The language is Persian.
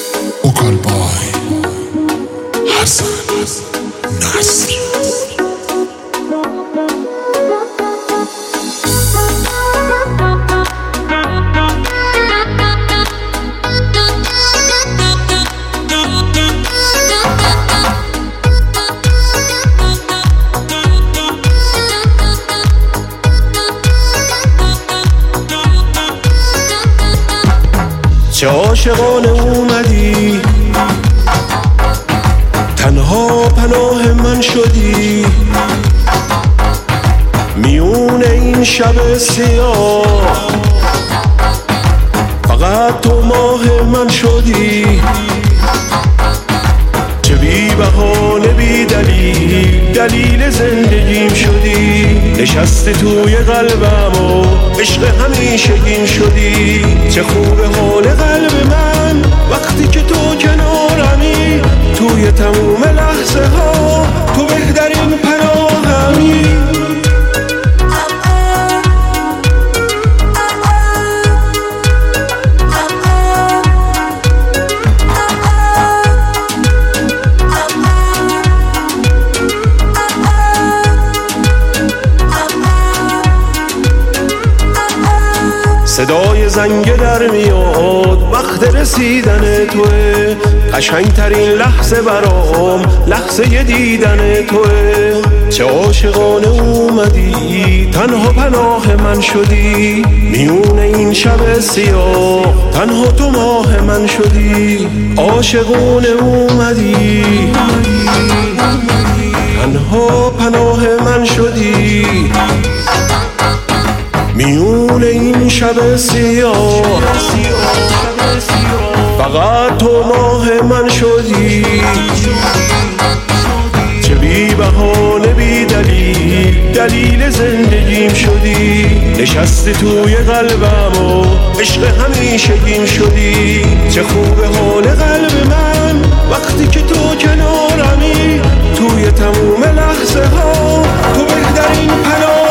وکال بای حسن نصر. چه عاشقانه اومدی، تنها پناه من شدی، میون این شب سیاه فقط تو ماه من شدی. چه بی بهانه بی دلیل دلیل زندگیم شدی، نشسته توی قلبم و عشق همیشگیم شدی. چه خوبه حال قلب من وقتی که تو کنارمی، توی تموم لحظه ها تو بهترین پناهمی. صدای زنگ در میاد وقت رسیدن توه، قشنگترین لحظه برام لحظه دیدن توه. چه عاشقانه اومدی، تنها پناه من شدی، میون این شب سیاه تنها تو ماه من شدی. عاشقانه اومدی، تنها پناه من شدی، میون این شب سیاه فقط تو ماه من شدی. چه بی بهانه بی دلیل دلیل زندگیم شدی، نشسته توی قلبم و عشق همیشگیم شدی. چه خوبه حال قلب من وقتی که تو کنارمی، توی تموم لحظه ها تو بهترین پناه